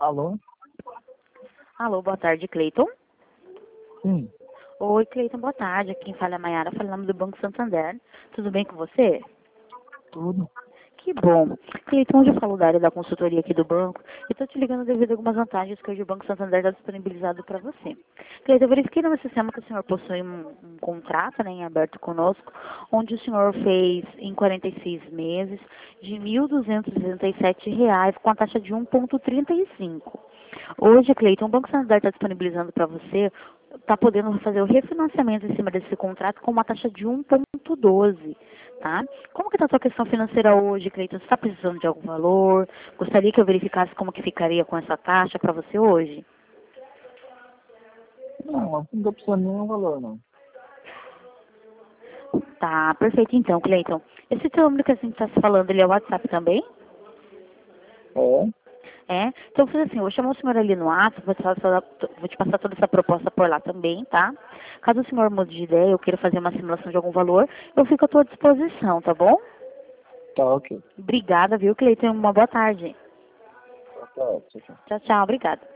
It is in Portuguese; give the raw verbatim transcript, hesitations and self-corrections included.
Alô? Alô, boa tarde, Cleiton. Sim, Oi, Cleiton, boa tarde. Quem fala é a Mayara, falando do Banco Santander. Tudo bem com você? tudo. Que bom. Cleiton, hoje eu falo da área da consultoria aqui do banco e estou te ligando devido a algumas vantagens que hoje o Banco Santander está disponibilizado para você. Cleiton, eu verifiquei no meu sistema que o senhor possui um, um contrato, né, em aberto conosco, onde o senhor fez em quarenta e seis meses de mil duzentos e sessenta e sete reais com a taxa de um vírgula trinta e cinco. Hoje, Cleiton, o Banco Santander está disponibilizando para você, está podendo fazer o refinanciamento em cima desse contrato com uma taxa de um vírgula doze, tá? Como que está a sua questão financeira hoje, Cleiton? Você está precisando de algum valor? Gostaria que eu verificasse como que ficaria com essa taxa para você hoje? Não, assim não tô precisando de nenhum valor, não. Tá, perfeito então, Cleiton. Esse teu número que a gente está se falando, ele é o WhatsApp também? É? É? Então, fiz assim, eu vou chamar o senhor ali no WhatsApp, vou te, passar, vou te passar toda essa proposta por lá também, tá? Caso o senhor mude de ideia, eu queira fazer uma simulação de algum valor, eu fico à tua disposição, tá bom? Tá, ok. Obrigada, viu, Cleiton? Uma boa tarde. Tá, tchau, tchau. Tchau, tchau. Obrigada.